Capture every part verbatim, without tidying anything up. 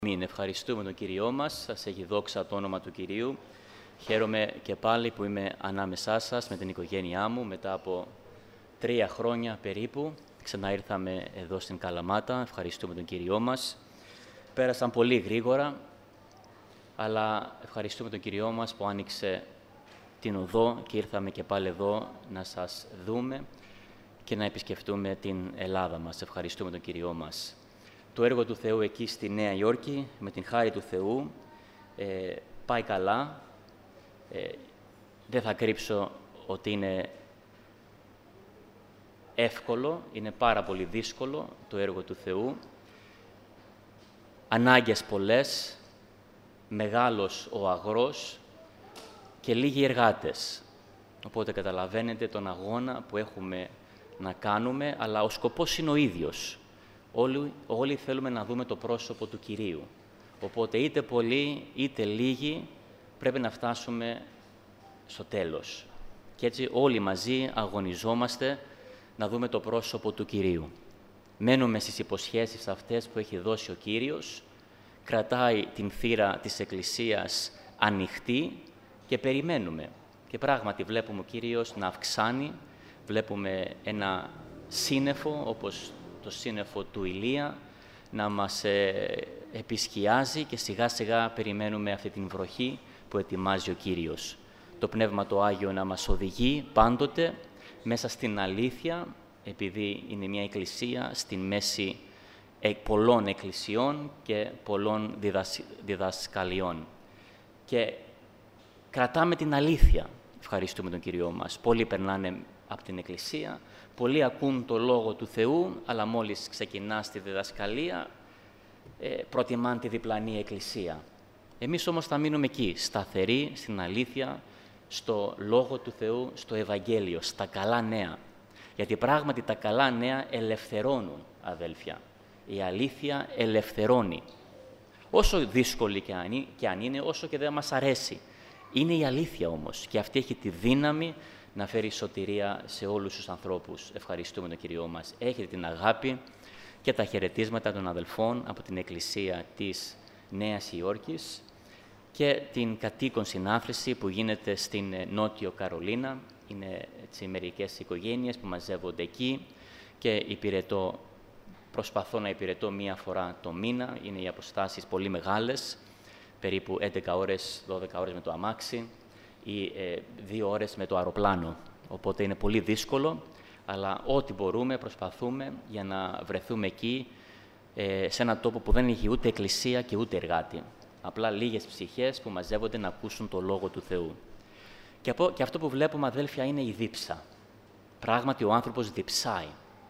Μην ευχαριστούμε τον Κύριό μας, σας έχει δόξα το όνομα του Κυρίου. Χαίρομαι και πάλι που είμαι ανάμεσά σας με την οικογένειά μου μετά από τρία χρόνια περίπου. Ξανά ήρθαμε εδώ στην Καλαμάτα, ευχαριστούμε τον Κύριό μας. Πέρασαν πολύ γρήγορα, αλλά ευχαριστούμε τον Κύριό μας που άνοιξε την οδό και ήρθαμε και πάλι εδώ να σας δούμε και να επισκεφτούμε την Ελλάδα μας. Ευχαριστούμε τον Κύριό μας. Το έργο του Θεού εκεί στη Νέα Υόρκη, με την χάρη του Θεού, ε, πάει καλά. Ε, δεν θα κρύψω ότι είναι εύκολο, είναι πάρα πολύ δύσκολο το έργο του Θεού. Ανάγκες πολλές, μεγάλος ο αγρός και λίγοι εργάτες. Οπότε καταλαβαίνετε τον αγώνα που έχουμε να κάνουμε, αλλά ο σκοπός είναι ο ίδιος. Όλοι, όλοι θέλουμε να δούμε το πρόσωπο του Κυρίου. Οπότε είτε πολλοί είτε λίγοι πρέπει να φτάσουμε στο τέλος. Και έτσι όλοι μαζί αγωνιζόμαστε να δούμε το πρόσωπο του Κυρίου. Μένουμε στις υποσχέσεις αυτές που έχει δώσει ο Κύριος, κρατάει την θύρα της Εκκλησίας ανοιχτή και περιμένουμε. Και πράγματι βλέπουμε ο Κύριος να αυξάνει, βλέπουμε ένα σύννεφο όπως το σύννεφο του Ηλία να μας ε, επισκιάζει και σιγά σιγά περιμένουμε αυτή την βροχή που ετοιμάζει ο Κύριος. Το Πνεύμα το Άγιο να μας οδηγεί πάντοτε μέσα στην αλήθεια, επειδή είναι μια εκκλησία στην μέση πολλών εκκλησιών και πολλών διδασ... διδασκαλιών. Και κρατάμε την αλήθεια, ευχαριστούμε τον Κύριό μας. Πολλοί περνάνε από την εκκλησία, πολλοί ακούν το Λόγο του Θεού, αλλά μόλις ξεκινά στη διδασκαλία, ε, προτιμάν τη διπλανή εκκλησία. Εμείς όμως θα μείνουμε εκεί, σταθεροί, στην αλήθεια, στο Λόγο του Θεού, στο Ευαγγέλιο, στα καλά νέα. Γιατί πράγματι τα καλά νέα ελευθερώνουν, αδέλφια. Η αλήθεια ελευθερώνει. Όσο δύσκολη και αν, και αν είναι, όσο και δεν μας αρέσει. Είναι η αλήθεια όμως και αυτή έχει τη δύναμη να φέρει σωτηρία σε όλους τους ανθρώπους. Ευχαριστούμε τον Κύριό μας. Έχετε την αγάπη και τα χαιρετίσματα των αδελφών από την Εκκλησία της Νέας Υόρκης και την κατοίκον συνάθρηση που γίνεται στην Νότιο Καρολίνα. Είναι έτσι, μερικές οικογένειες που μαζεύονται εκεί και υπηρετώ, προσπαθώ να υπηρετώ μία φορά το μήνα. Είναι οι αποστάσεις πολύ μεγάλες, περίπου έντεκα ώρες, δώδεκα ώρες με το αμάξι ή ε, δύο ώρες με το αεροπλάνο. Οπότε είναι πολύ δύσκολο, αλλά ό,τι μπορούμε προσπαθούμε για να βρεθούμε εκεί, ε, σε έναν τόπο που δεν έχει ούτε εκκλησία και ούτε εργάτη. Απλά λίγες ψυχές που μαζεύονται να ακούσουν το Λόγο του Θεού. Και, από, και αυτό που βλέπουμε, αδέλφια, είναι η δίψα. Πράγματι, ο άνθρωπος διψάει.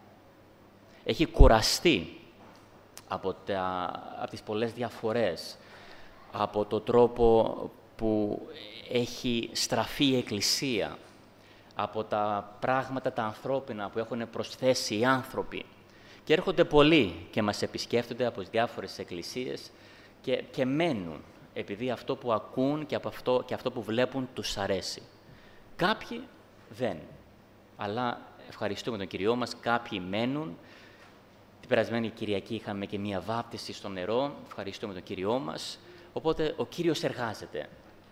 Έχει κουραστεί από, τα, από τις πολλές διαφορές, από το τρόπο που έχει στραφεί η Εκκλησία, από τα πράγματα τα ανθρώπινα που έχουν προσθέσει οι άνθρωποι. Και έρχονται πολλοί και μας επισκέφτονται από τις διάφορες εκκλησίες και, και μένουν, επειδή αυτό που ακούν και, από αυτό, και αυτό που βλέπουν τους αρέσει. Κάποιοι δεν, αλλά ευχαριστούμε τον Κυριό μας, κάποιοι μένουν. Την περασμένη Κυριακή είχαμε και μία βάπτιση στο νερό, ευχαριστούμε τον Κυριό μας. Οπότε ο Κύριος εργάζεται.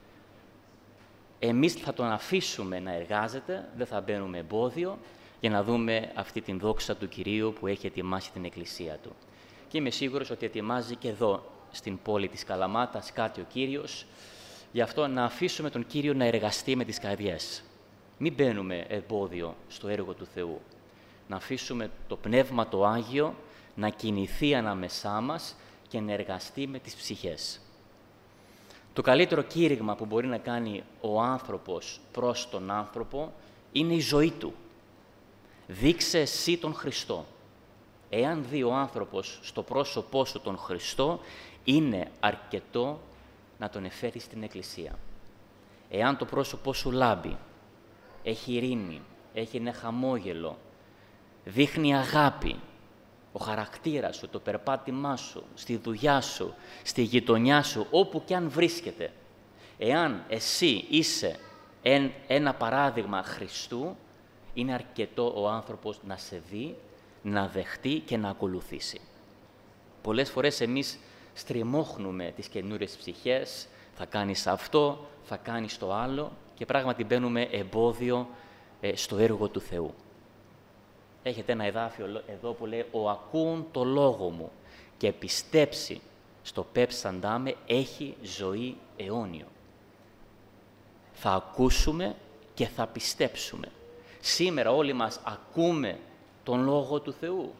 Εμείς θα τον αφήσουμε να εργάζεται, δεν θα μπαίνουμε εμπόδιο, για να δούμε αυτή την δόξα του Κυρίου που έχει ετοιμάσει την Εκκλησία Του. Και είμαι σίγουρος ότι ετοιμάζει και εδώ, στην πόλη της Καλαμάτας, κάτι ο Κύριος, γι' αυτό να αφήσουμε τον Κύριο να εργαστεί με τις καρδιές. Μην μπαίνουμε εμπόδιο στο έργο του Θεού. Να αφήσουμε το Πνεύμα το Άγιο να κινηθεί ανάμεσά μας και να εργαστεί με τις ψυχές. Το καλύτερο κήρυγμα που μπορεί να κάνει ο άνθρωπος προς τον άνθρωπο είναι η ζωή του. Δείξε εσύ τον Χριστό. Εάν δει ο άνθρωπος στο πρόσωπό σου τον Χριστό, είναι αρκετό να τον εφέρει στην Εκκλησία. Εάν το πρόσωπό σου λάμπει, έχει ειρήνη, έχει ένα χαμόγελο, δείχνει αγάπη, ο χαρακτήρας σου, το περπάτημά σου, στη δουλειά σου, στη γειτονιά σου, όπου κι αν βρίσκεται. Εάν εσύ είσαι ένα παράδειγμα Χριστού, είναι αρκετό ο άνθρωπος να σε δει, να δεχτεί και να ακολουθήσει. Πολλές φορές εμείς στριμώχνουμε τις καινούριες ψυχές, θα κάνεις αυτό, θα κάνεις το άλλο και πράγματι μπαίνουμε εμπόδιο ε, στο έργο του Θεού. Έχετε ένα εδάφιο εδώ που λέει «Ο ακούν το λόγο μου και πιστέψει στο πέψαντά με έχει ζωή αιώνιο». Θα ακούσουμε και θα πιστέψουμε. Σήμερα όλοι μας ακούμε τον Λόγο του Θεού.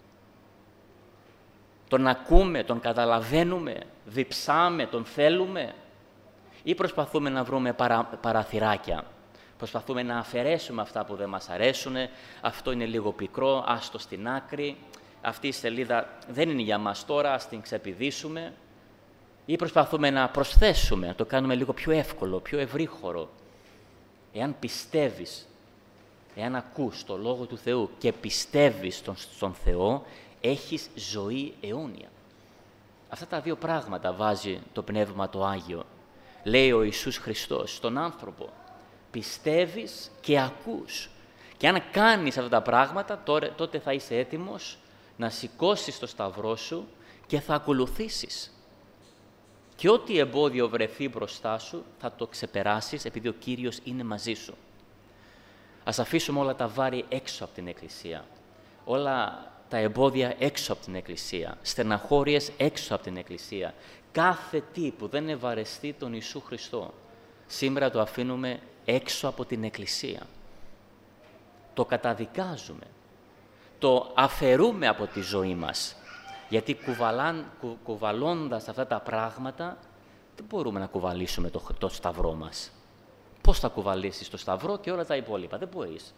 Τον ακούμε, τον καταλαβαίνουμε, διψάμε, τον θέλουμε ή προσπαθούμε να βρούμε παρα, παραθυράκια. Προσπαθούμε να αφαιρέσουμε αυτά που δεν μας αρέσουν, αυτό είναι λίγο πικρό, άστο στην άκρη, αυτή η σελίδα δεν είναι για μας τώρα, ας την ξεπηδήσουμε. Ή προσπαθούμε να προσθέσουμε, να το κάνουμε λίγο πιο εύκολο, πιο ευρύχωρο. Εάν πιστεύεις, εάν ακούς το Λόγο του Θεού και πιστεύεις στον, στον Θεό, έχεις ζωή αιώνια. Αυτά τα δύο πράγματα βάζει το Πνεύμα το Άγιο. Λέει ο Ιησούς Χριστός στον άνθρωπο. Πιστεύεις και ακούς. Και αν κάνεις αυτά τα πράγματα, τότε θα είσαι έτοιμος να σηκώσεις το σταυρό σου και θα ακολουθήσεις. Και ό,τι εμπόδιο βρεθεί μπροστά σου, θα το ξεπεράσεις επειδή ο Κύριος είναι μαζί σου. Ας αφήσουμε όλα τα βάρη έξω από την Εκκλησία. Όλα τα εμπόδια έξω από την Εκκλησία. Στεναχώριες έξω από την Εκκλησία. Κάθε τι που δεν ευαρεστεί τον Ιησού Χριστό, σήμερα το αφήνουμε έξω από την Εκκλησία. Το καταδικάζουμε. Το αφαιρούμε από τη ζωή μας. Γιατί κουβαλάν, κου, κουβαλώντας αυτά τα πράγματα, δεν μπορούμε να κουβαλήσουμε το, το σταυρό μας. Πώς θα κουβαλήσεις το σταυρό και όλα τα υπόλοιπα. Δεν μπορείς.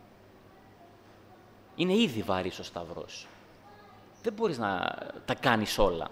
Είναι ήδη βαρύς ο σταυρός. Δεν μπορείς να τα κάνεις όλα.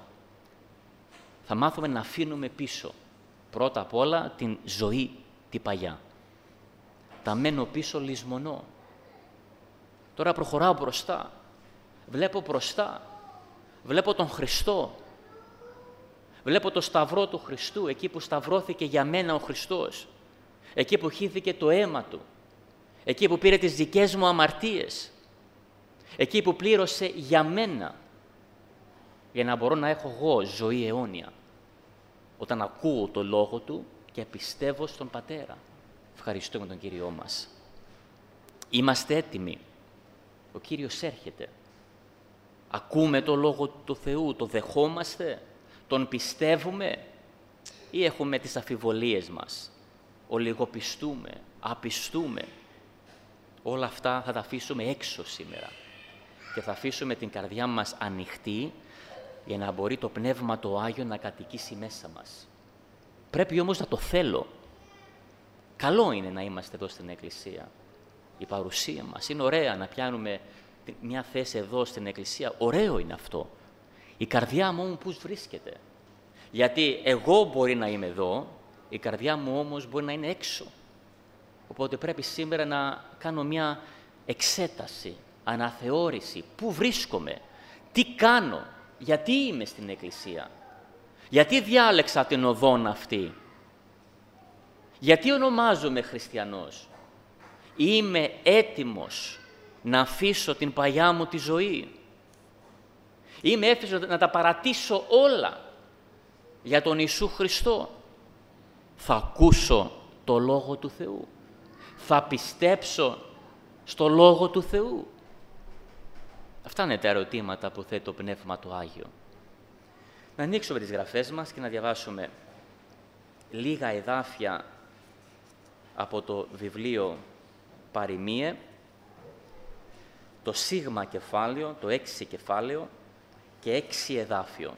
Θα μάθουμε να αφήνουμε πίσω. Πρώτα απ' όλα την ζωή, την παλιά. Τα μένω πίσω λησμονώ. Τώρα προχωράω μπροστά. Βλέπω μπροστά. Βλέπω τον Χριστό. Βλέπω το σταυρό του Χριστού, εκεί που σταυρώθηκε για μένα ο Χριστός. Εκεί που χύθηκε το αίμα Του. Εκεί που πήρε τις δικές μου αμαρτίες. Εκεί που πλήρωσε για μένα. Για να μπορώ να έχω εγώ ζωή αιώνια. Όταν ακούω το Λόγο Του και πιστεύω στον Πατέρα. Ευχαριστούμε τον Κύριό μας. Είμαστε έτοιμοι. Ο Κύριος έρχεται. Ακούμε το Λόγο του Θεού, το δεχόμαστε, τον πιστεύουμε ή έχουμε τις αμφιβολίες μας. Ολιγοπιστούμε, απιστούμε. Όλα αυτά θα τα αφήσουμε έξω σήμερα και θα αφήσουμε την καρδιά μας ανοιχτή για να μπορεί το Πνεύμα το Άγιο να κατοικήσει μέσα μας. Πρέπει όμως να το θέλω. Καλό είναι να είμαστε εδώ στην Εκκλησία. Η παρουσία μας είναι ωραία να πιάνουμε μια θέση εδώ στην Εκκλησία. Ωραίο είναι αυτό. Η καρδιά μου όμως πούς βρίσκεται. Γιατί εγώ μπορεί να είμαι εδώ, η καρδιά μου όμως μπορεί να είναι έξω. Οπότε πρέπει σήμερα να κάνω μια εξέταση, αναθεώρηση. Πού βρίσκομαι, τι κάνω, γιατί είμαι στην Εκκλησία, γιατί διάλεξα την οδόν αυτή, γιατί ονομάζομαι χριστιανός. Είμαι έτοιμος να αφήσω την παλιά μου τη ζωή. Είμαι έτοιμος να τα παρατήσω όλα για τον Ιησού Χριστό. Θα ακούσω το Λόγο του Θεού. Θα πιστέψω στο Λόγο του Θεού. Αυτά είναι τα ερωτήματα που θέτει το Πνεύμα του Άγιο. Να ανοίξουμε τις γραφές μας και να διαβάσουμε λίγα εδάφια από το βιβλίο Παροιμίε, το σίγμα κεφάλαιο, το έξι κεφάλαιο και έξι εδάφιο.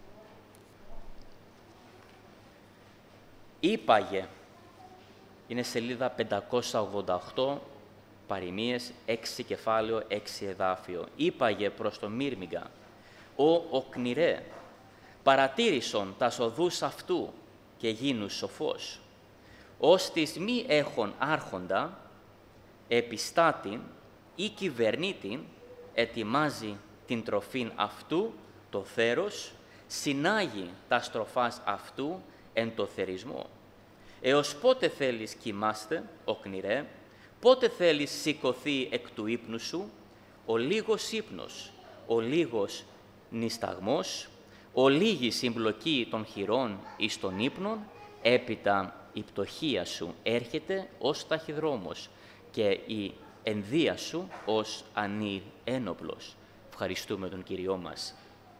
Είπαγε, είναι σελίδα πεντακόσια ογδόντα οκτώ, Παροιμίες, έξι κεφάλαιο, έξι εδάφιο. Είπαγε προς τον Μύρμιγκα, «Ο οκνηρέ, παρατήρησον τα οδούς αυτού και γίνου σοφός, ως της μη έχων άρχοντα, επιστάτην ή κυβερνήτην, ετοιμάζει την τροφήν αυτού, το θέρος, συνάγει τα στροφάς αυτού εν το θερισμό. Έως πότε θέλεις κοιμάστε, οκνηρέ, πότε θέλεις σηκωθεί εκ του ύπνου σου, ο λίγος ύπνος, ο λίγος νησταγμός, ολίγη συμπλοκή των χειρών εις των ύπνων, έπειτα η πτωχία σου έρχεται ως ταχυδρόμος και η ενδία σου ως ανήρ ένοπλος. Ευχαριστούμε τον Κύριό μας.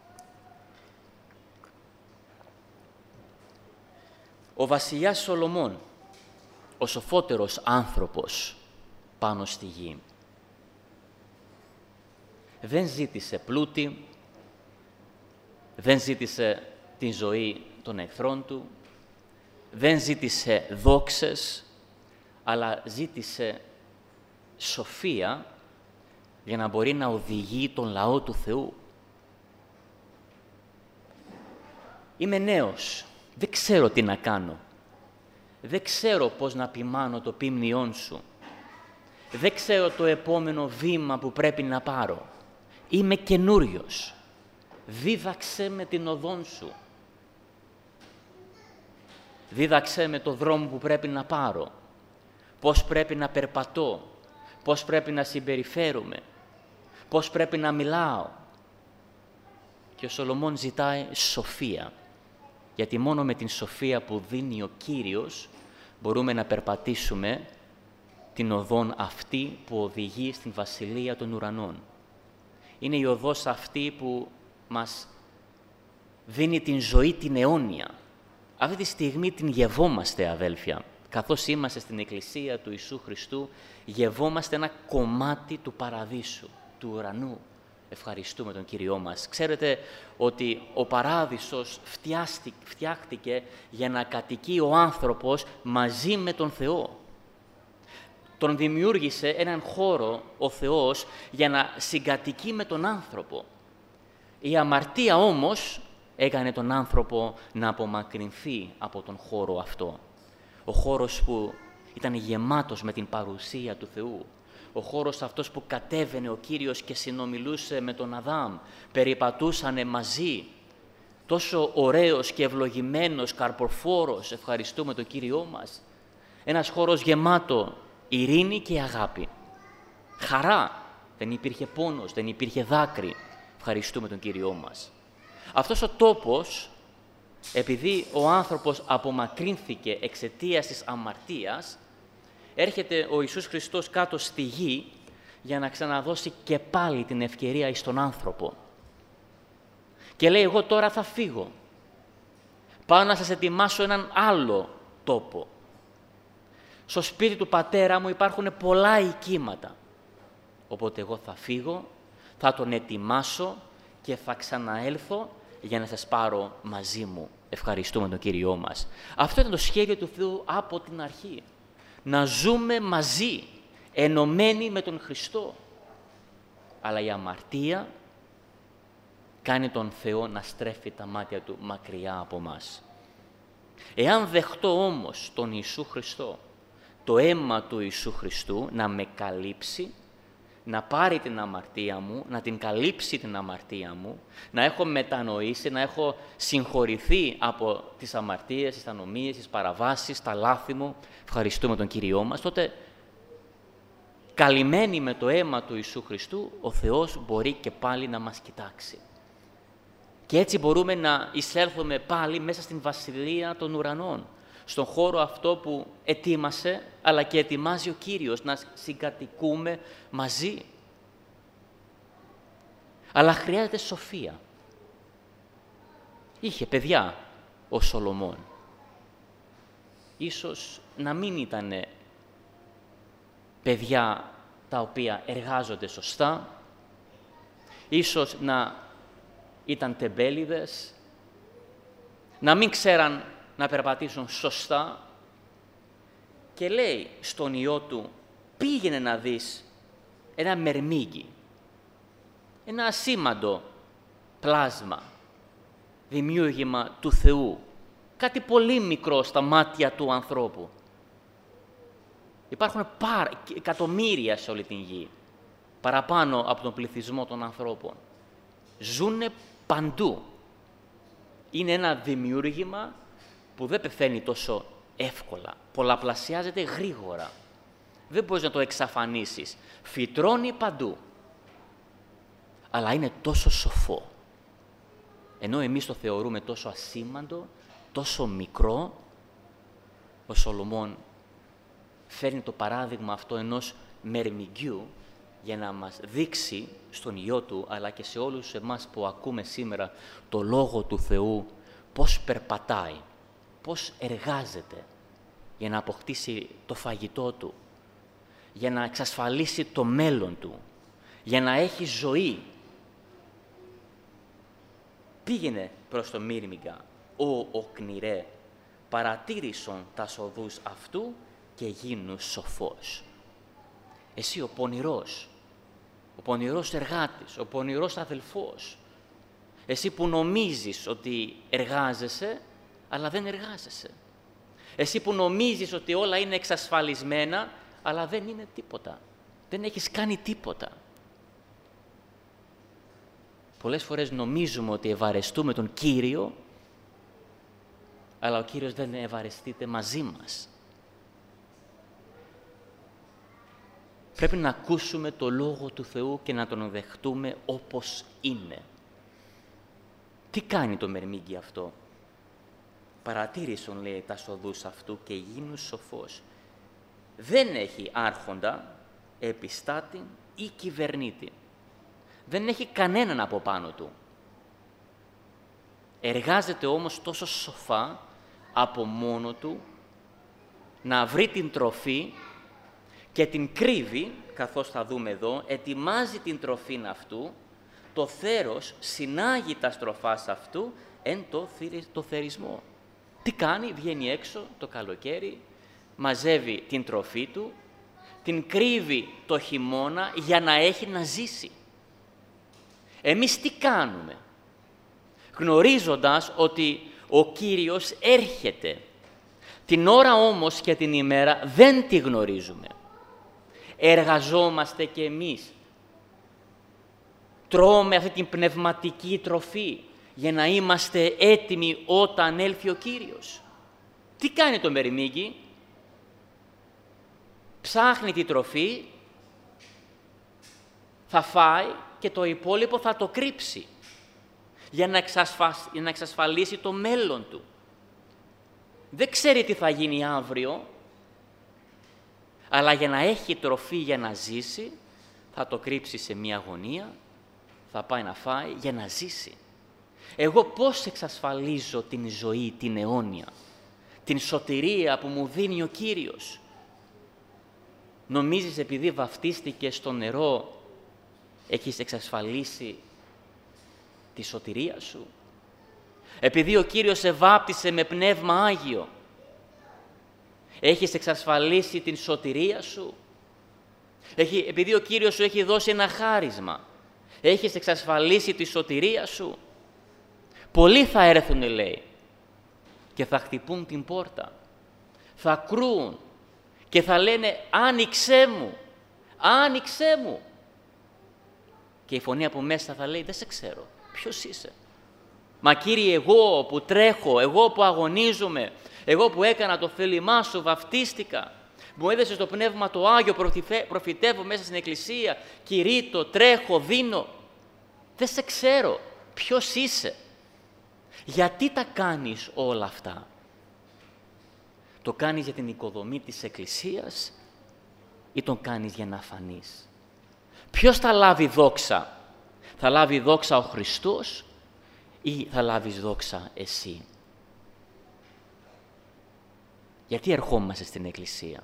Ο βασιλιάς Σολομών, ο σοφότερος άνθρωπος πάνω στη γη, δεν ζήτησε πλούτη, δεν ζήτησε την ζωή των εχθρών του, δεν ζήτησε δόξες, αλλά ζήτησε σοφία για να μπορεί να οδηγεί τον λαό του Θεού. Είμαι νέος, δεν ξέρω τι να κάνω. Δεν ξέρω πώς να ποιμάνω το ποίμνιόν σου. Δεν ξέρω το επόμενο βήμα που πρέπει να πάρω. Είμαι καινούριος. Δίδαξέ με την οδόν σου. Δίδαξέ με το δρόμο που πρέπει να πάρω. Πώς πρέπει να περπατώ. Πώς πρέπει να συμπεριφέρομαι. Πώς πρέπει να μιλάω. Και ο Σολομών ζητάει σοφία. Γιατί μόνο με την σοφία που δίνει ο Κύριος μπορούμε να περπατήσουμε την οδόν αυτή που οδηγεί στην Βασιλεία των Ουρανών. Είναι η οδός αυτή που μας δίνει την ζωή την αιώνια. Αυτή τη στιγμή την γευόμαστε, αδέλφια. Καθώς είμαστε στην Εκκλησία του Ιησού Χριστού, γευόμαστε ένα κομμάτι του παραδείσου, του ουρανού. Ευχαριστούμε τον Κύριό μας. Ξέρετε ότι ο παράδεισος φτιάχτηκε για να κατοικεί ο άνθρωπος μαζί με τον Θεό. Τον δημιούργησε έναν χώρο ο Θεός για να συγκατοικεί με τον άνθρωπο. Η αμαρτία όμως έκανε τον άνθρωπο να απομακρυνθεί από τον χώρο αυτό. Ο χώρος που ήταν γεμάτος με την παρουσία του Θεού. Ο χώρος αυτός που κατέβαινε ο Κύριος και συνομιλούσε με τον Αδάμ. Περιπατούσανε μαζί. Τόσο ωραίος και ευλογημένος, καρποφόρος. Ευχαριστούμε τον Κύριό μας. Ένας χώρος γεμάτο ειρήνη και αγάπη. Χαρά. Δεν υπήρχε πόνος, δεν υπήρχε δάκρυ. Ευχαριστούμε τον Κύριό μας. Αυτός ο τόπος, επειδή ο άνθρωπος απομακρύνθηκε εξαιτίας της αμαρτίας, έρχεται ο Ιησούς Χριστός κάτω στη γη για να ξαναδώσει και πάλι την ευκαιρία εις τον άνθρωπο. Και λέει, εγώ τώρα θα φύγω. Πάω να σας ετοιμάσω έναν άλλο τόπο. Στο σπίτι του πατέρα μου υπάρχουν πολλά οικίματα. Οπότε εγώ θα φύγω, θα τον ετοιμάσω και θα ξαναέλθω για να σας πάρω μαζί μου. Ευχαριστούμε τον Κύριό μας. Αυτό ήταν το σχέδιο του Θεού από την αρχή. Να ζούμε μαζί, ενωμένοι με τον Χριστό. Αλλά η αμαρτία κάνει τον Θεό να στρέφει τα μάτια Του μακριά από μας. Εάν δεχτώ όμως τον Ιησού Χριστό, το αίμα του Ιησού Χριστού να με καλύψει, να πάρει την αμαρτία μου, να την καλύψει την αμαρτία μου, να έχω μετανοήσει, να έχω συγχωρηθεί από τις αμαρτίες, τις ανομίες, τις παραβάσεις, τα λάθη μου, ευχαριστούμε τον Κύριό μας, τότε καλυμμένοι με το αίμα του Ιησού Χριστού, ο Θεός μπορεί και πάλι να μας κοιτάξει. Και έτσι μπορούμε να εισέλθουμε πάλι μέσα στην Βασιλεία των Ουρανών, στον χώρο αυτό που ετοίμασε, αλλά και ετοιμάζει ο Κύριος, να συγκατοικούμε μαζί. Αλλά χρειάζεται σοφία. Είχε παιδιά ο Σολομών. Ίσως να μην ήταν παιδιά τα οποία εργάζονται σωστά, ίσως να ήταν τεμπέληδες, να μην ξέραν να περπατήσουν σωστά και λέει στον ιό του, πήγαινε να δεις ένα μερμήγκι, ένα ασήμαντο πλάσμα, δημιούργημα του Θεού, κάτι πολύ μικρό στα μάτια του ανθρώπου. Υπάρχουν πάρα, εκατομμύρια σε όλη την γη, παραπάνω από τον πληθυσμό των ανθρώπων. Ζούνε παντού. Είναι ένα δημιούργημα που δεν πεθαίνει τόσο εύκολα, πολλαπλασιάζεται γρήγορα. Δεν μπορείς να το εξαφανίσεις. Φυτρώνει παντού. Αλλά είναι τόσο σοφό. Ενώ εμείς το θεωρούμε τόσο ασήμαντο, τόσο μικρό, ο Σολομών φέρνει το παράδειγμα αυτό ενός μερμηγκιού για να μας δείξει στον Υιό Του, αλλά και σε όλους εμάς που ακούμε σήμερα το Λόγο του Θεού, πώς περπατάει, πώς εργάζεται για να αποκτήσει το φαγητό του, για να εξασφαλίσει το μέλλον του, για να έχει ζωή. Πήγαινε προς το μύρμιγκα, ο οκνηρέ, παρατήρησον τας οδούς αυτού και γίνου σοφός. Εσύ ο πονηρός, ο πονηρός εργάτης, ο πονηρός αδελφός, εσύ που νομίζεις ότι εργάζεσαι, αλλά δεν εργάζεσαι. Εσύ που νομίζεις ότι όλα είναι εξασφαλισμένα, αλλά δεν είναι τίποτα. Δεν έχεις κάνει τίποτα. Πολλές φορές νομίζουμε ότι ευαρεστούμε τον Κύριο, αλλά ο Κύριος δεν ευαρεστείται μαζί μας. Πρέπει να ακούσουμε το Λόγο του Θεού και να τον δεχτούμε όπως είναι. Τι κάνει το μερμήγκι αυτό? Παρατήρησον, λέει, τας οδούς αυτού και γίνου σοφός. Δεν έχει άρχοντα, επιστάτη ή κυβερνήτη. Δεν έχει κανέναν από πάνω του. Εργάζεται όμως τόσο σοφά από μόνο του να βρει την τροφή και την κρύβει, καθώς θα δούμε εδώ, ετοιμάζει την τροφήν αυτού, το θέρος συνάγει τα στροφάς αυτού εν το, το θερισμό. Τι κάνει? Βγαίνει έξω το καλοκαίρι, μαζεύει την τροφή του, την κρύβει το χειμώνα για να έχει να ζήσει. Εμείς τι κάνουμε? Γνωρίζοντας ότι ο Κύριος έρχεται. Την ώρα όμως και την ημέρα δεν τη γνωρίζουμε. Εργαζόμαστε κι εμείς. Τρώμε αυτή την πνευματική τροφή για να είμαστε έτοιμοι όταν έλθει ο Κύριος. Τι κάνει το μερμήγκι? Ψάχνει τη τροφή, θα φάει και το υπόλοιπο θα το κρύψει για να, εξασφα... για να εξασφαλίσει το μέλλον του. Δεν ξέρει τι θα γίνει αύριο, αλλά για να έχει τροφή για να ζήσει, θα το κρύψει σε μία γωνία, θα πάει να φάει για να ζήσει. Εγώ πώς εξασφαλίζω την ζωή, την αιώνια, την σωτηρία που μου δίνει ο Κύριος? Νομίζεις επειδή βαφτίστηκες στο νερό, έχεις εξασφαλίσει τη σωτηρία σου? Επειδή ο Κύριος σε βάπτισε με Πνεύμα Άγιο, έχεις εξασφαλίσει την σωτηρία σου? Έχει, επειδή ο Κύριος σου έχει δώσει ένα χάρισμα, έχεις εξασφαλίσει τη σωτηρία σου? Πολλοί θα έρθουν, λέει, και θα χτυπούν την πόρτα, θα κρούουν και θα λένε «Άνοιξέ μου, άνοιξέ μου». Και η φωνή από μέσα θα λέει «Δεν σε ξέρω, ποιος είσαι?» «Μα Κύριε, εγώ που τρέχω, εγώ που αγωνίζομαι, εγώ που έκανα το θέλημά σου, βαφτίστηκα, μου έδωσες το Πνεύμα το Άγιο, προφητεύω μέσα στην Εκκλησία, κηρύττω, τρέχω, δίνω. Δεν σε ξέρω, ποιος είσαι?» Γιατί τα κάνεις όλα αυτά? Το κάνεις για την οικοδομή της Εκκλησίας ή τον κάνεις για να φανείς? Ποιος θα λάβει δόξα? Θα λάβει δόξα ο Χριστός ή θα λάβεις δόξα εσύ? Γιατί ερχόμαστε στην Εκκλησία?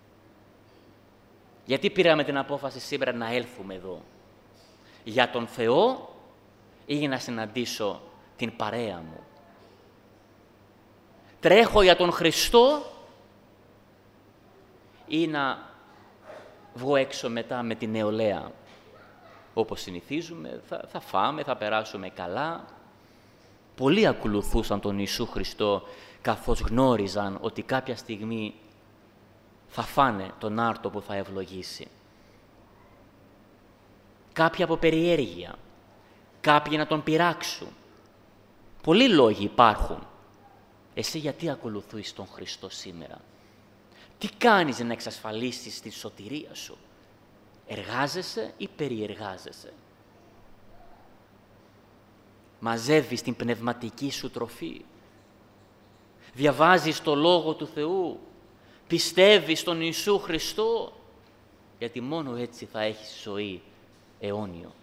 Γιατί πήραμε την απόφαση σήμερα να έλθουμε εδώ? Για τον Θεό ή για να συναντήσω την παρέα μου? Τρέχω για τον Χριστό ή να βγω έξω μετά με την νεολαία? Όπως συνηθίζουμε, θα, θα φάμε, θα περάσουμε καλά. Πολλοί ακολουθούσαν τον Ιησού Χριστό καθώς γνώριζαν ότι κάποια στιγμή θα φάνε τον άρτο που θα ευλογήσει. Κάποιοι από περιέργεια, κάποιοι να τον πειράξουν. Πολλοί λόγοι υπάρχουν. Εσύ γιατί ακολουθείς τον Χριστό σήμερα? Τι κάνεις για να εξασφαλίσεις τη σωτηρία σου? Εργάζεσαι ή περιεργάζεσαι? μαζεύεις την πνευματική σου τροφή. Διαβάζεις το Λόγο του Θεού. Πιστεύεις στον Ιησού Χριστό. Γιατί μόνο έτσι θα έχεις ζωή αιώνιο.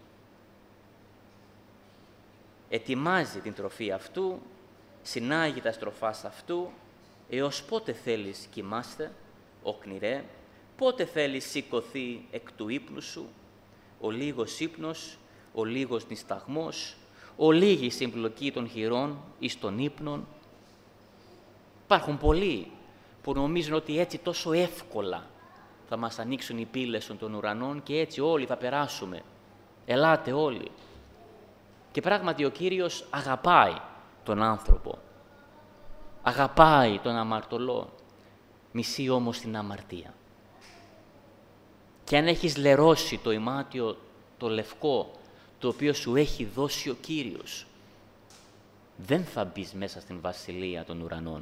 Ετοιμάζει την τροφή αυτού, συνάγει τα στροφάς αυτού, έως πότε θέλεις κοιμάστε, οκνηρέ, πότε θέλεις σηκωθεί εκ του ύπνου σου, ο λίγος ύπνος, ο λίγος νησταγμός, ο λίγη συμπλοκή των χειρών εις των ύπνων. Υπάρχουν πολλοί που νομίζουν ότι έτσι τόσο εύκολα θα μας ανοίξουν οι πύλες των ουρανών και έτσι όλοι θα περάσουμε. Ελάτε όλοι. Και πράγματι ο Κύριος αγαπάει τον άνθρωπο. Αγαπάει τον αμαρτωλό. Μισεί όμως την αμαρτία. Και αν έχεις λερώσει το ημάτιο, το λευκό, το οποίο σου έχει δώσει ο Κύριος, δεν θα μπεις μέσα στην βασιλεία των ουρανών.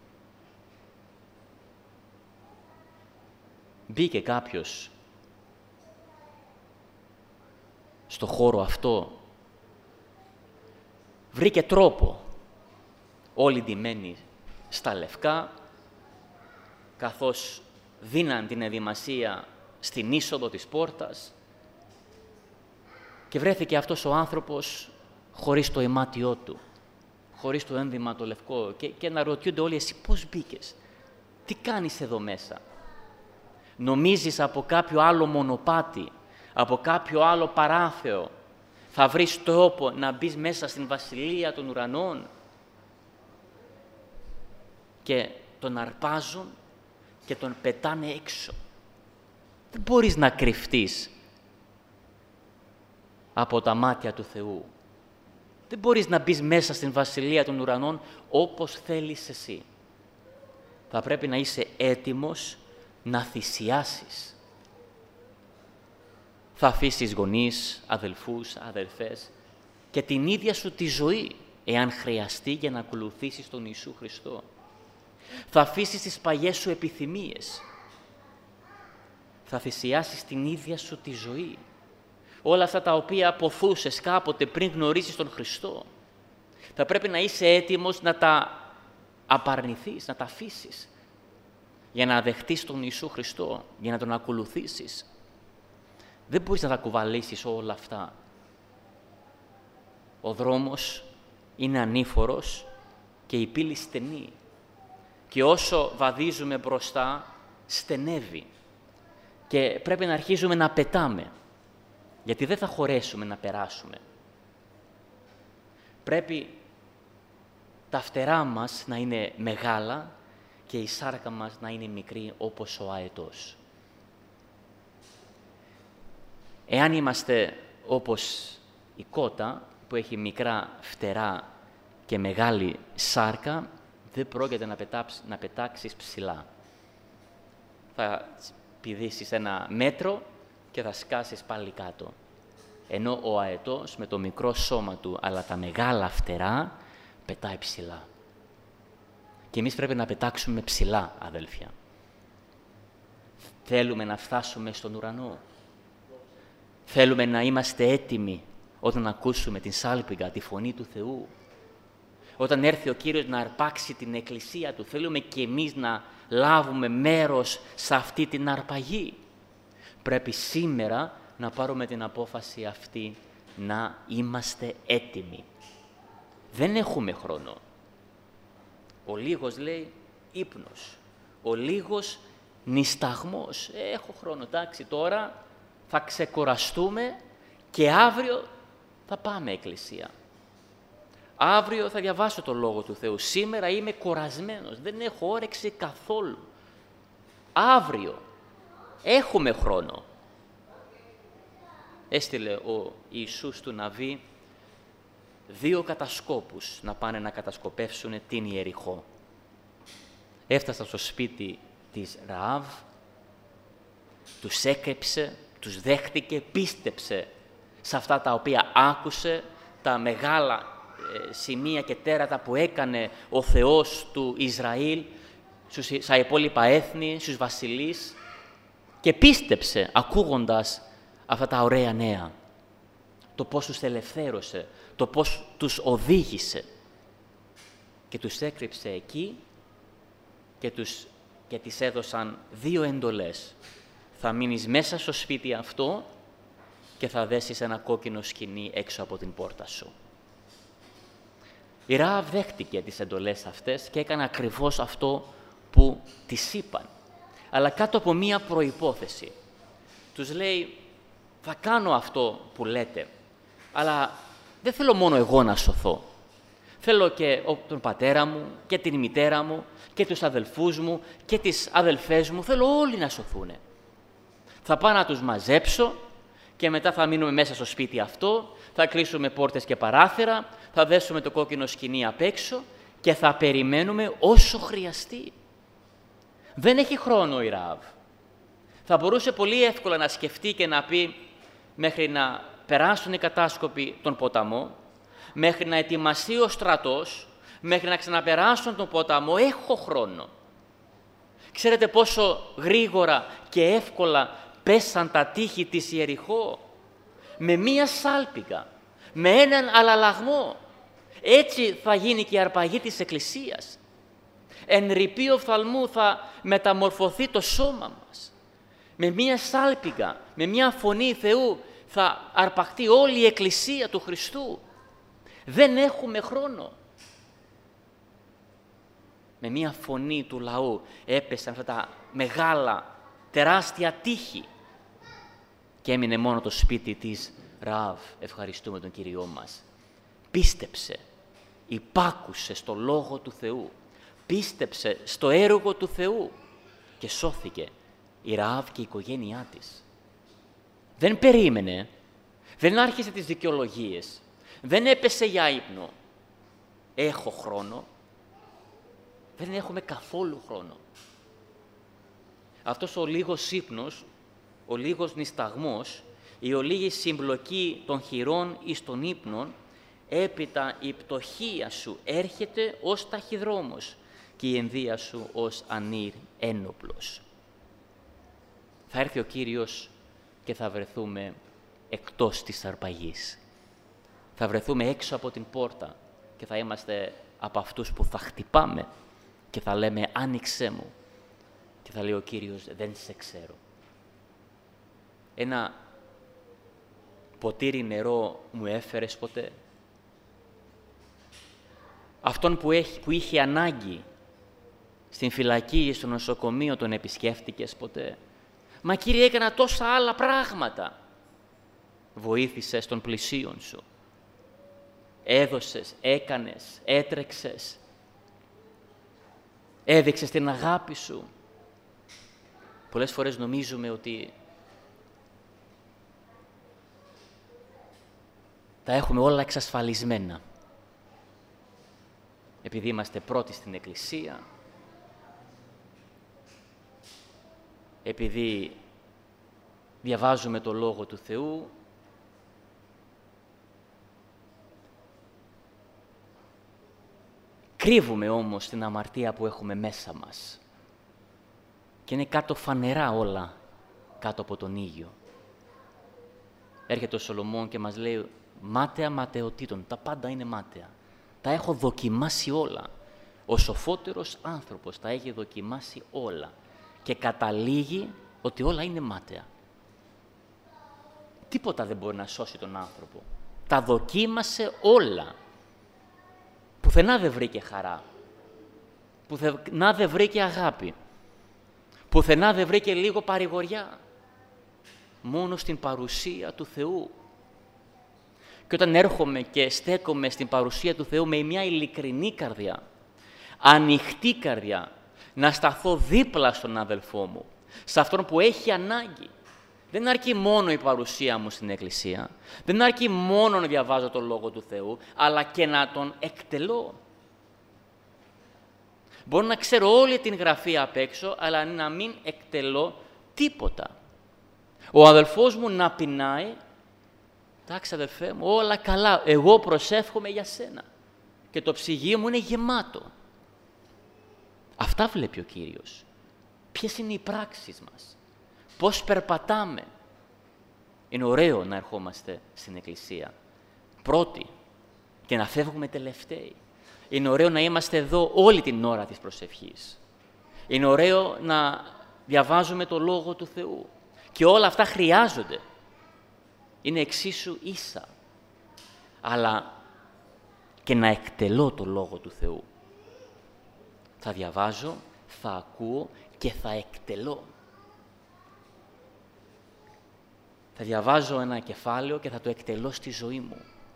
Μπήκε κάποιος στο χώρο αυτό, βρήκε τρόπο, όλοι ντυμένοι στα λευκά, καθώς δίναν την ενδυμασία στην είσοδο της πόρτας και βρέθηκε αυτός ο άνθρωπος χωρίς το ημάτιό του, χωρίς το ένδυμα το λευκό και, και να ρωτιούνται όλοι, εσύ πώς μπήκες, τι κάνεις εδώ μέσα. Νομίζεις από κάποιο άλλο μονοπάτι, από κάποιο άλλο παράθεο, θα βρεις τρόπο να μπεις μέσα στην βασιλεία των ουρανών? Και τον αρπάζουν και τον πετάνε έξω. Δεν μπορείς να κρυφτείς από τα μάτια του Θεού. Δεν μπορείς να μπεις μέσα στην βασιλεία των ουρανών όπως θέλεις εσύ. Θα πρέπει να είσαι έτοιμος να θυσιάσεις. Θα αφήσεις γονείς, αδελφούς, αδελφές και την ίδια σου τη ζωή, εάν χρειαστεί, για να ακολουθήσεις τον Ιησού Χριστό. Θα αφήσεις τις παλιές σου επιθυμίες. Θα θυσιάσεις την ίδια σου τη ζωή. Όλα αυτά τα οποία αποθούσες κάποτε πριν γνωρίσεις τον Χριστό. Θα πρέπει να είσαι έτοιμος να τα απαρνηθείς, να τα αφήσεις, για να δεχτείς τον Ιησού Χριστό, για να τον ακολουθήσεις. Δεν μπορείς να τα κουβαλήσεις όλα αυτά. Ο δρόμος είναι ανήφορος και η πύλη στενή. Και όσο βαδίζουμε μπροστά, στενεύει. Και πρέπει να αρχίζουμε να πετάμε, γιατί δεν θα χωρέσουμε να περάσουμε. Πρέπει τα φτερά μας να είναι μεγάλα και η σάρκα μας να είναι μικρή όπως ο αετός. Εάν είμαστε όπως η κότα, που έχει μικρά φτερά και μεγάλη σάρκα, δεν πρόκειται να, πετάψ, να πετάξεις ψηλά. Θα πηδήσεις ένα μέτρο και θα σκάσεις πάλι κάτω. Ενώ ο αετός με το μικρό σώμα του, αλλά τα μεγάλα φτερά, πετάει ψηλά. Και εμείς πρέπει να πετάξουμε ψηλά, αδέλφια. Θέλουμε να φτάσουμε στον ουρανό. Θέλουμε να είμαστε έτοιμοι όταν ακούσουμε την σάλπιγγα, τη φωνή του Θεού. Όταν έρθει ο Κύριος να αρπάξει την εκκλησία Του, θέλουμε και εμείς να λάβουμε μέρος σε αυτή την αρπαγή. Πρέπει σήμερα να πάρουμε την απόφαση αυτή, να είμαστε έτοιμοι. Δεν έχουμε χρόνο. Ο λίγος λέει ύπνος. Ο λίγος νησταγμός. Έχω χρόνο, εντάξει, τώρα θα ξεκουραστούμε και αύριο θα πάμε εκκλησία. Αύριο θα διαβάσω το Λόγο του Θεού. Σήμερα είμαι κουρασμένος, δεν έχω όρεξη καθόλου. Αύριο έχουμε χρόνο. Έστειλε ο Ιησούς του Ναβί δύο κατασκόπους να πάνε να κατασκοπεύσουν την Ιεριχώ. Έφτασαν στο σπίτι της Ραάβ, τους έκρυψε, τους δέχτηκε, πίστεψε σε αυτά τα οποία άκουσε, τα μεγάλα ε, σημεία και τέρατα που έκανε ο Θεός του Ισραήλ στα υπόλοιπα έθνη, στους βασιλείς, και πίστεψε ακούγοντας αυτά τα ωραία νέα. Το πώς τους ελευθέρωσε, το πώς τους οδήγησε και τους έκρυψε εκεί και, τους, και τις έδωσαν δύο εντολές. Θα μείνεις μέσα στο σπίτι αυτό και θα δέσεις ένα κόκκινο σκοινί έξω από την πόρτα σου. Η Ραάβ δέχτηκε τις εντολές αυτές και έκανε ακριβώς αυτό που της είπαν, αλλά κάτω από μία προϋπόθεση. Τους λέει, θα κάνω αυτό που λέτε, αλλά δεν θέλω μόνο εγώ να σωθώ. Θέλω και τον πατέρα μου και την μητέρα μου και τους αδελφούς μου και τις αδελφές μου. Θέλω όλοι να σωθούν. Θα πάω να τους μαζέψω και μετά θα μείνουμε μέσα στο σπίτι αυτό, θα κλείσουμε πόρτες και παράθυρα, θα δέσουμε το κόκκινο σκοινί απ' έξω και θα περιμένουμε όσο χρειαστεί. Δεν έχει χρόνο η Ραάβ. Θα μπορούσε πολύ εύκολα να σκεφτεί και να πει μέχρι να περάσουν οι κατάσκοποι τον ποταμό, μέχρι να ετοιμαστεί ο στρατός, μέχρι να ξαναπεράσουν τον ποταμό, έχω χρόνο. Ξέρετε πόσο γρήγορα και εύκολα πέσαν τα τείχη της Ιεριχώ, με μία σάλπιγγα, με έναν αλλαλαγμό. Έτσι θα γίνει και η αρπαγή της Εκκλησίας. Εν ρηπή οφθαλμού θα μεταμορφωθεί το σώμα μας. Με μία σάλπιγγα, με μία φωνή Θεού θα αρπαχτεί όλη η Εκκλησία του Χριστού. Δεν έχουμε χρόνο. Με μία φωνή του λαού έπεσαν αυτά τα μεγάλα, τεράστια τείχη και έμεινε μόνο το σπίτι της Ραάβ. Ευχαριστούμε τον Κύριό μας. Πίστεψε, υπάκουσε στο Λόγο του Θεού, πίστεψε στο έργο του Θεού και σώθηκε η Ραάβ και η οικογένειά της. Δεν περίμενε, δεν άρχισε τις δικαιολογίες, δεν έπεσε για ύπνο. Έχω χρόνο. Δεν έχουμε καθόλου χρόνο. Αυτός ο λίγος ύπνος, ο λίγος νησταγμός, η ολίγη συμπλοκή των χειρών εις των ύπνων, έπειτα η πτωχία σου έρχεται ως ταχυδρόμος και η ενδία σου ως ανήρ ένοπλος. Θα έρθει ο Κύριος και θα βρεθούμε εκτός της αρπαγής. Θα βρεθούμε έξω από την πόρτα και θα είμαστε από αυτούς που θα χτυπάμε και θα λέμε «Άνοιξέ μου». Και θα λέει ο Κύριος «Δεν σε ξέρω». Ένα ποτήρι νερό μου έφερες ποτέ? Αυτόν που, έχει, που είχε ανάγκη στην φυλακή ή στο νοσοκομείο τον επισκέφτηκες ποτέ? Μα Κύριε, έκανα τόσα άλλα πράγματα. Βοήθησες τον πλησίον σου. Έδωσες, έκανες, έτρεξες. Έδειξες την αγάπη σου. Πολλές φορές νομίζουμε ότι τα έχουμε όλα εξασφαλισμένα. Επειδή είμαστε πρώτοι στην Εκκλησία, επειδή διαβάζουμε το Λόγο του Θεού, κρύβουμε όμως την αμαρτία που έχουμε μέσα μας. Και είναι κάτω φανερά όλα, κάτω από τον ήλιο. Έρχεται ο Σολομών και μας λέει μάταια ματαιοτήτων, τα πάντα είναι μάταια. Τα έχω δοκιμάσει όλα. Ο σοφότερος άνθρωπος τα έχει δοκιμάσει όλα και καταλήγει ότι όλα είναι μάταια. Τίποτα δεν μπορεί να σώσει τον άνθρωπο. Τα δοκίμασε όλα. Πουθενά δεν βρήκε χαρά. Πουθενά δεν βρήκε αγάπη. Πουθενά δεν βρήκε λίγο παρηγοριά. Μόνο στην παρουσία του Θεού. Και όταν έρχομαι και στέκομαι στην παρουσία του Θεού με μια ειλικρινή καρδιά, ανοιχτή καρδιά, να σταθώ δίπλα στον αδελφό μου, σε αυτόν που έχει ανάγκη. Δεν αρκεί μόνο η παρουσία μου στην Εκκλησία, δεν αρκεί μόνο να διαβάζω τον Λόγο του Θεού, αλλά και να τον εκτελώ. Μπορώ να ξέρω όλη την Γραφή απ' έξω, αλλά να μην εκτελώ τίποτα. Ο αδελφός μου να πεινάει, εντάξει αδελφέ μου, όλα καλά, εγώ προσεύχομαι για σένα και το ψυγείο μου είναι γεμάτο. Αυτά βλέπει ο Κύριος. Ποιες είναι οι πράξεις μας, πώς περπατάμε. Είναι ωραίο να ερχόμαστε στην Εκκλησία. Πρώτοι, και να φεύγουμε τελευταίοι. Είναι ωραίο να είμαστε εδώ όλη την ώρα της προσευχής. Είναι ωραίο να διαβάζουμε το Λόγο του Θεού. Και όλα αυτά χρειάζονται. Είναι εξίσου ίσα. Αλλά και να εκτελώ το Λόγο του Θεού. Θα διαβάζω, θα ακούω και θα εκτελώ. Θα διαβάζω ένα κεφάλαιο και θα το εκτελώ στη ζωή μου.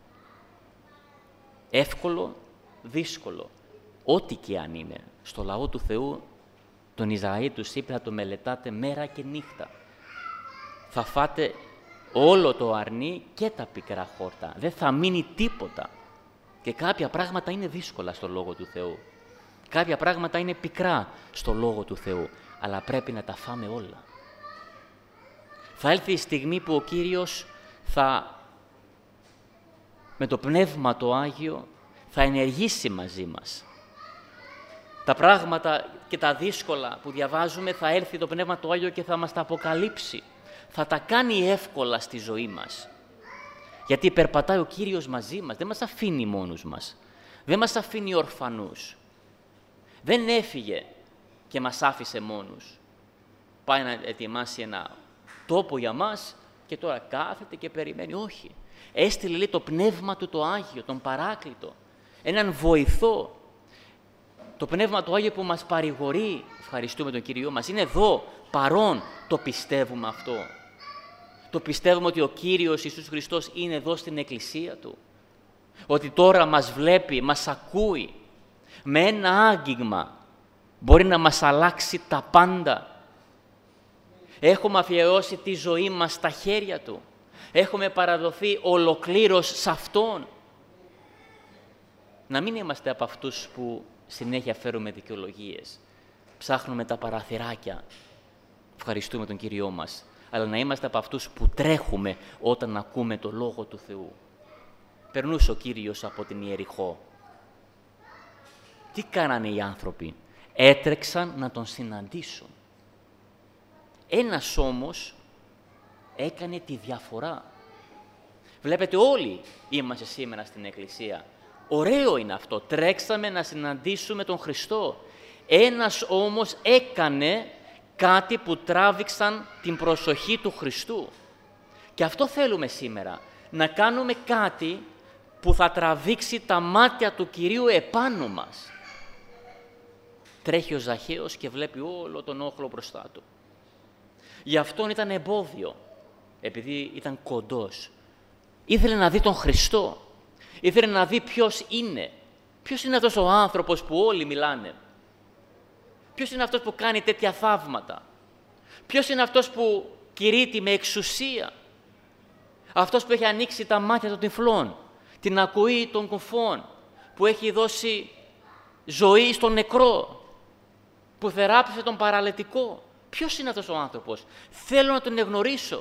Εύκολο, δύσκολο. Ό,τι και αν είναι. Στο λαό του Θεού, τον Ισραήλ τους είπε, θα το μελετάτε μέρα και νύχτα. Θα φάτε όλο το αρνί και τα πικρά χόρτα. Δεν θα μείνει τίποτα. Και κάποια πράγματα είναι δύσκολα στο Λόγο του Θεού. Κάποια πράγματα είναι πικρά στο Λόγο του Θεού. Αλλά πρέπει να τα φάμε όλα. Θα έλθει η στιγμή που ο Κύριος θα, με το Πνεύμα το Άγιο, θα ενεργήσει μαζί μας. Τα πράγματα και τα δύσκολα που διαβάζουμε θα έρθει το Πνεύμα το Άγιο και θα μας τα αποκαλύψει. Θα τα κάνει εύκολα στη ζωή μας. Γιατί περπατάει ο Κύριος μαζί μας, δεν μας αφήνει μόνους μας. Δεν μας αφήνει ορφανούς. Δεν έφυγε και μας άφησε μόνους. Πάει να ετοιμάσει ένα τόπο για μας και τώρα κάθεται και περιμένει. Όχι. Έστειλε, λέει, το Πνεύμα του το Άγιο, τον Παράκλητο. Έναν βοηθό. Το Πνεύμα του Άγιο που μας παρηγορεί. Ευχαριστούμε τον Κύριο μας. Είναι εδώ, παρόν. Το πιστεύουμε αυτό. Το πιστεύουμε ότι ο Κύριος Ιησούς Χριστός είναι εδώ στην Εκκλησία Του. Ότι τώρα μας βλέπει, μας ακούει. Με ένα άγγιγμα μπορεί να μας αλλάξει τα πάντα. Έχουμε αφιερώσει τη ζωή μας στα χέρια Του. Έχουμε παραδοθεί ολοκλήρως σε Αυτόν. Να μην είμαστε από αυτούς που συνέχεια φέρουμε δικαιολογίες. Ψάχνουμε τα παραθυράκια. Ευχαριστούμε τον Κύριό μας. Αλλά να είμαστε από αυτούς που τρέχουμε όταν ακούμε το Λόγο του Θεού. Περνούσε ο Κύριος από την Ιεριχώ. Τι κάνανε οι άνθρωποι? Έτρεξαν να τον συναντήσουν. Ένας όμως έκανε τη διαφορά. Βλέπετε, όλοι είμαστε σήμερα στην Εκκλησία. Ωραίο είναι αυτό. Τρέξαμε να συναντήσουμε τον Χριστό. Ένας όμως έκανε κάτι που τράβηξαν την προσοχή του Χριστού. Και αυτό θέλουμε σήμερα. Να κάνουμε κάτι που θα τραβήξει τα μάτια του Κυρίου επάνω μας. Τρέχει ο Ζαχαίος και βλέπει όλο τον όχλο μπροστά του. Γι' αυτόν ήταν εμπόδιο, επειδή ήταν κοντός. Ήθελε να δει τον Χριστό. Ήθελε να δει ποιος είναι. Ποιος είναι αυτός ο άνθρωπος που όλοι μιλάνε. Ποιος είναι αυτός που κάνει τέτοια θαύματα. Ποιος είναι αυτός που κηρύττει με εξουσία. Αυτός που έχει ανοίξει τα μάτια των τυφλών, την ακοή των κουφών, που έχει δώσει ζωή στον νεκρό, που θεράπευσε τον παραλυτικό. Ποιος είναι αυτός ο άνθρωπος? Θέλω να τον εγνωρίσω.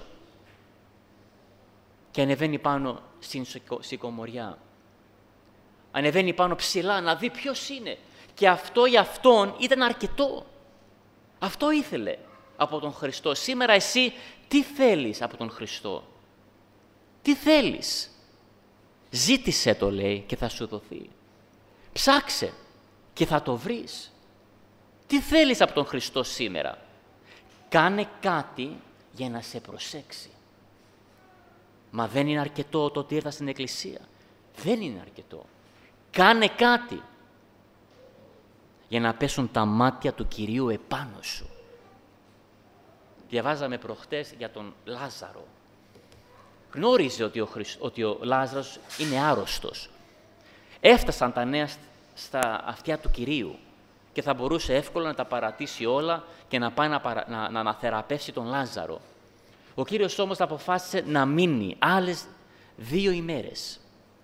Και ανεβαίνει πάνω στην σικομοριά. Ανεβαίνει πάνω ψηλά να δει ποιος είναι. Και αυτό για αυτόν ήταν αρκετό. Αυτό ήθελε από τον Χριστό. Σήμερα εσύ τι θέλεις από τον Χριστό? Τι θέλεις? Ζήτησε το, λέει, και θα σου δοθεί. Ψάξε και θα το βρεις. Τι θέλεις από τον Χριστό σήμερα? Κάνε κάτι για να σε προσέξει. Μα δεν είναι αρκετό το ότι ήρθα στην Εκκλησία. Δεν είναι αρκετό. Κάνε κάτι για να πέσουν τα μάτια του Κυρίου επάνω σου. Διαβάζαμε προχτές για τον Λάζαρο. Γνώριζε ότι ο, Χριστ... ότι ο Λάζαρος είναι άρρωστος. Έφτασαν τα νέα στα αυτιά του Κυρίου και θα μπορούσε εύκολα να τα παρατήσει όλα και να πάει να, παρα... να... να αναθεραπεύσει τον Λάζαρο. Ο Κύριος όμως αποφάσισε να μείνει άλλες δύο ημέρες.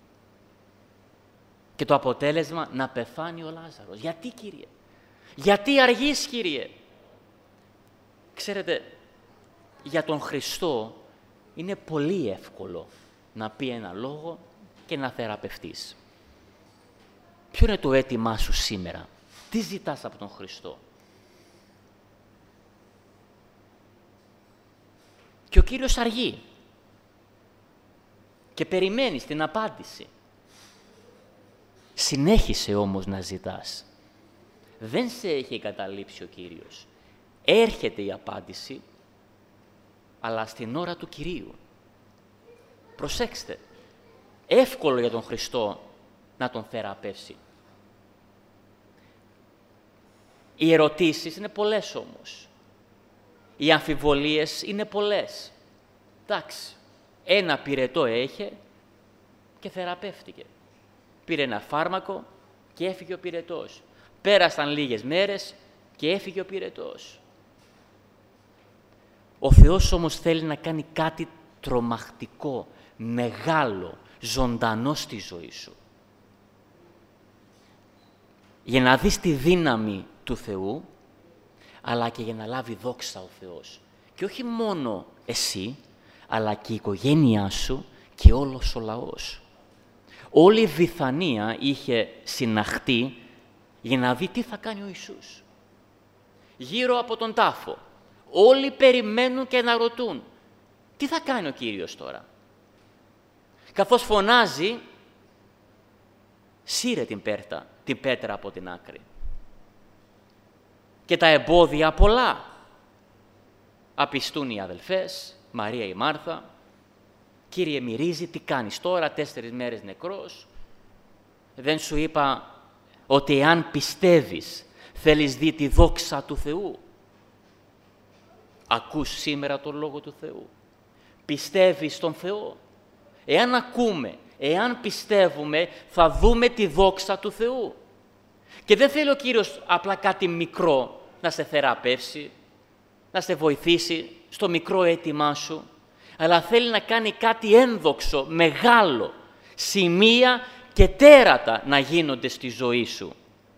Και το αποτέλεσμα να πεθάνει ο Λάζαρος. Γιατί, Κύριε? Γιατί αργείς, Κύριε? Ξέρετε, για τον Χριστό είναι πολύ εύκολο να πει ένα λόγο και να θεραπευτείς. Ποιο είναι το αίτημά σου σήμερα? Τι ζητάς από τον Χριστό? Και ο Κύριος αργεί και περιμένει την απάντηση. Συνέχισε όμως να ζητάς. Δεν σε έχει εγκαταλείψει ο Κύριος. Έρχεται η απάντηση, αλλά στην ώρα του Κυρίου. Προσέξτε, εύκολο για τον Χριστό να τον θεραπεύσει. Οι ερωτήσεις είναι πολλές όμως. Οι αμφιβολίες είναι πολλές. Εντάξει, ένα πυρετό είχε και θεραπεύτηκε. Πήρε ένα φάρμακο και έφυγε ο πυρετός. Πέρασαν λίγες μέρες και έφυγε ο πυρετός. Ο Θεός όμως θέλει να κάνει κάτι τρομακτικό, μεγάλο, ζωντανό στη ζωή σου. Για να δεις τη δύναμη του Θεού, αλλά και για να λάβει δόξα ο Θεός. Και όχι μόνο εσύ, αλλά και η οικογένειά σου και όλος ο λαός. Όλη η Βιθανία είχε συναχτεί για να δει τι θα κάνει ο Ιησούς. Γύρω από τον τάφο. Όλοι περιμένουν και να ρωτούν τι θα κάνει ο Κύριος τώρα. Καθώς φωνάζει, σύρε την πέτρα, την πέτρα από την άκρη. Και τα εμπόδια πολλά. Απιστούν οι αδελφές, Μαρία η Μάρθα. Κύριε, μυρίζει, τι κάνεις τώρα, τέσσερις μέρες νεκρός. Δεν σου είπα ότι εάν πιστεύεις, θέλεις δει τη δόξα του Θεού. Ακούς σήμερα τον Λόγο του Θεού. Πιστεύεις στον Θεό. Εάν ακούμε, εάν πιστεύουμε, θα δούμε τη δόξα του Θεού. Και δεν θέλει ο Κύριος απλά κάτι μικρό να σε θεραπεύσει, να σε βοηθήσει στο μικρό αίτημά σου, αλλά θέλει να κάνει κάτι ένδοξο, μεγάλο, σημεία και τέρατα να γίνονται στη ζωή σου.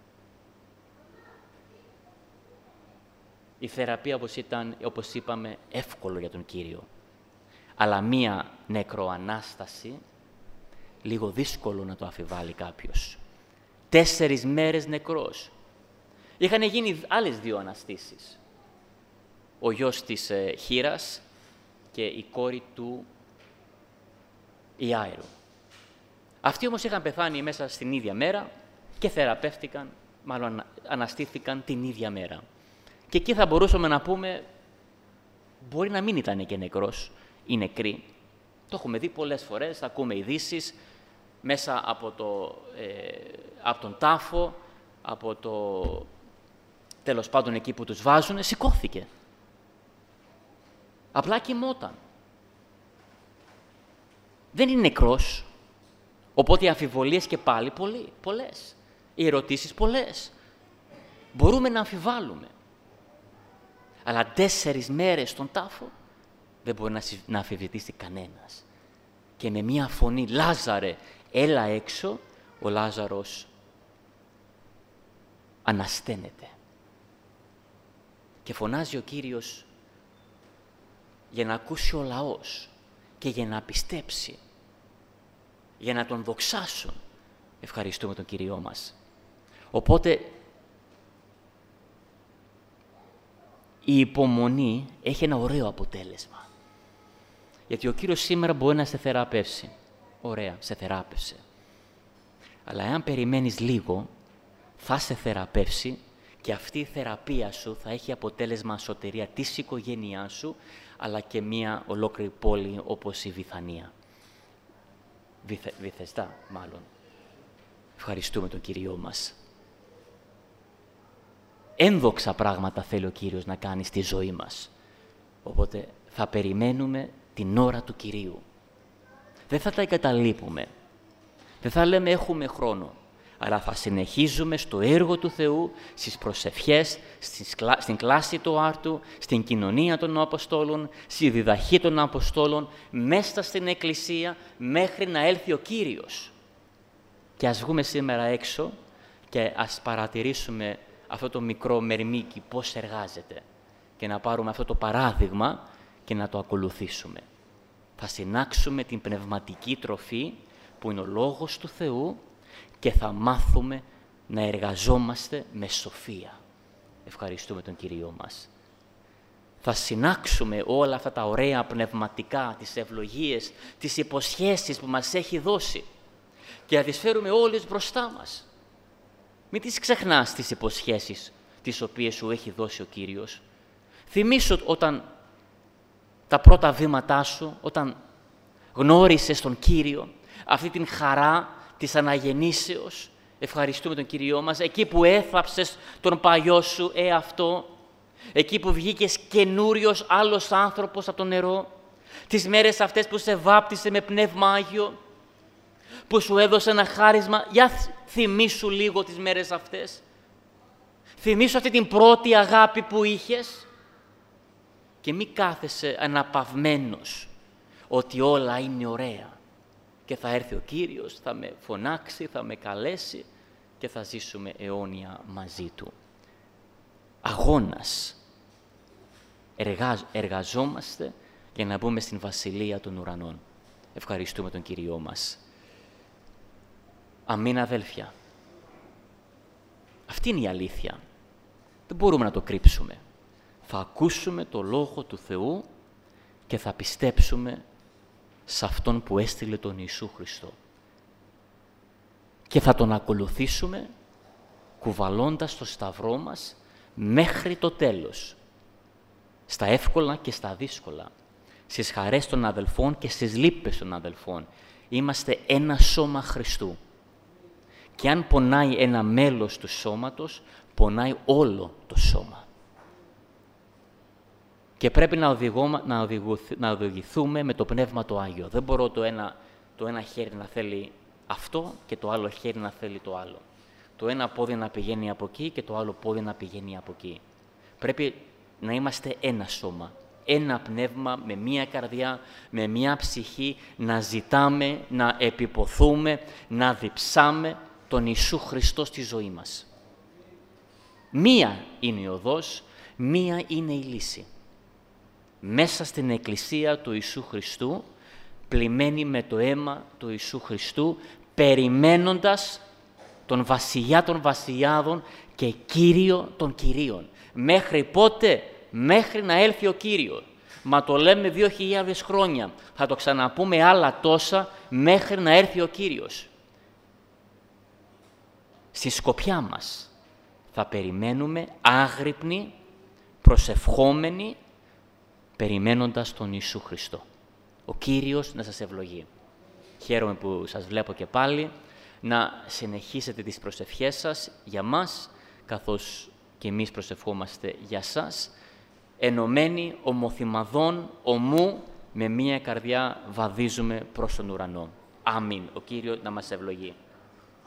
Η θεραπεία, όπως ήταν, όπως είπαμε, εύκολο για τον Κύριο. Αλλά μία νεκροανάσταση, λίγο δύσκολο να το αφιβάλλει κάποιος. Τέσσερις μέρες νεκρός. Είχαν γίνει άλλες δύο αναστήσεις. Ο γιος της ε, Χήρας και η κόρη του Ιάειρου. Αυτοί όμως είχαν πεθάνει μέσα στην ίδια μέρα και θεραπεύτηκαν, μάλλον αναστήθηκαν την ίδια μέρα. Και εκεί θα μπορούσαμε να πούμε, μπορεί να μην ήταν και νεκρός ή νεκρή. Το έχουμε δει πολλές φορές, ακούμε ειδήσεις μέσα από, το, ε, από τον τάφο, από το, τέλος πάντων εκεί που τους βάζουν, σηκώθηκε. Απλά κοιμόταν. Δεν είναι νεκρός. Οπότε οι αμφιβολίες και πάλι πολλοί, πολλές. Οι ερωτήσεις πολλές. Μπορούμε να αμφιβάλλουμε. Αλλά τέσσερις μέρες στον τάφο δεν μπορεί να, να αμφιβητήσει κανένας. Και με μία φωνή, Λάζαρε, έλα έξω, ο Λάζαρος ανασταίνεται. Και φωνάζει ο Κύριος για να ακούσει ο λαός και για να πιστέψει, για να τον δοξάσουν. Ευχαριστούμε τον Κύριό μας. Οπότε, η υπομονή έχει ένα ωραίο αποτέλεσμα. Γιατί ο Κύριος σήμερα μπορεί να σε θεραπεύσει. Ωραία, σε θεράπευσε. Αλλά εάν περιμένεις λίγο, θα σε θεραπεύσει και αυτή η θεραπεία σου θα έχει αποτέλεσμα σωτηρία της οικογένειάς σου, αλλά και μία ολόκληρη πόλη όπως η Βιθανία. Βιθε, Βιθεστά, μάλλον. Ευχαριστούμε τον Κύριό μας. Ένδοξα πράγματα θέλει ο Κύριος να κάνει στη ζωή μας. Οπότε θα περιμένουμε την ώρα του Κυρίου. Δεν θα τα εγκαταλείπουμε. Δεν θα λέμε έχουμε χρόνο. Αλλά θα συνεχίζουμε στο έργο του Θεού, στις προσευχές, στην κλάση του άρτου, στην κοινωνία των Αποστόλων, στη διδαχή των Αποστόλων, μέσα στην Εκκλησία, μέχρι να έλθει ο Κύριος. Και ας βγούμε σήμερα έξω και ας παρατηρήσουμε αυτό το μικρό μερμίκι πώς εργάζεται και να πάρουμε αυτό το παράδειγμα και να το ακολουθήσουμε. Θα συνάξουμε την πνευματική τροφή που είναι ο Λόγος του Θεού και θα μάθουμε να εργαζόμαστε με σοφία. Ευχαριστούμε τον Κύριό μας. Θα συνάξουμε όλα αυτά τα ωραία πνευματικά, τις ευλογίες, τις υποσχέσεις που μας έχει δώσει. και να τις φέρουμε όλες μπροστά μας. Μην τις ξεχνάς τις υποσχέσεις τις οποίες σου έχει δώσει ο Κύριος. Θυμήσου όταν τα πρώτα βήματά σου, όταν γνώρισες τον Κύριο, αυτή την χαρά της αναγεννήσεως. Ευχαριστούμε τον Κύριό μας. Εκεί που έθαψες τον παλιό σου εαυτό, εκεί που βγήκες καινούριος άλλος άνθρωπος από το νερό, τις μέρες αυτές που σε βάπτισε με Πνεύμα Άγιο, που σου έδωσε ένα χάρισμα. Για θυμήσου λίγο τις μέρες αυτές. Θυμήσου αυτή την πρώτη αγάπη που είχες και μη κάθεσαι αναπαυμένος ότι όλα είναι ωραία και θα έρθει ο Κύριος, θα με φωνάξει, θα με καλέσει και θα ζήσουμε αιώνια μαζί Του. Αγώνας. Εργαζ, εργαζόμαστε για να μπούμε στην Βασιλεία των Ουρανών. Ευχαριστούμε τον Κύριό μας. Αμήν, αδέλφια. Αυτή είναι η αλήθεια. Δεν μπορούμε να το κρύψουμε. Θα ακούσουμε το Λόγο του Θεού και θα πιστέψουμε σε Αυτόν που έστειλε τον Ιησού Χριστό. Και θα Τον ακολουθήσουμε κουβαλώντας το σταυρό μας μέχρι το τέλος. Στα εύκολα και στα δύσκολα. Στις χαρές των αδελφών και στις λύπες των αδελφών. Είμαστε ένα σώμα Χριστού. Και αν πονάει ένα μέλος του σώματος, πονάει όλο το σώμα. Και πρέπει να, οδηγώ, να, να οδηγηθούμε με το Πνεύμα το Άγιο. Δεν μπορώ το ένα, το ένα χέρι να θέλει αυτό και το άλλο χέρι να θέλει το άλλο. Το ένα πόδι να πηγαίνει από εκεί και το άλλο πόδι να πηγαίνει από εκεί. Πρέπει να είμαστε ένα σώμα, ένα πνεύμα, με μία καρδιά, με μία ψυχή, να ζητάμε, να επιποθούμε, να διψάμε τον Ιησού Χριστό στη ζωή μας. Μία είναι η οδός, μία είναι η λύση. Μέσα στην Εκκλησία του Ιησού Χριστού, πλημμένη με το αίμα του Ιησού Χριστού, περιμένοντας τον βασιλιά των βασιλιάδων και Κύριο των Κυρίων. Μέχρι πότε? Μέχρι να έλθει ο Κύριος. Μα το λέμε δύο χιλιάδες χρόνια. Θα το ξαναπούμε άλλα τόσα μέχρι να έρθει ο Κύριος. Στη σκοπιά μας θα περιμένουμε άγρυπνοι, προσευχόμενοι, περιμένοντας τον Ιησού Χριστό. Ο Κύριος να σας ευλογεί. Χαίρομαι που σας βλέπω και πάλι. Να συνεχίσετε τις προσευχές σας για μας, καθώς και εμείς προσευχόμαστε για σας, ενωμένοι, ομοθυμαδών, ομού, με μία καρδιά βαδίζουμε προς τον ουρανό. Αμήν. Ο Κύριος να μας ευλογεί.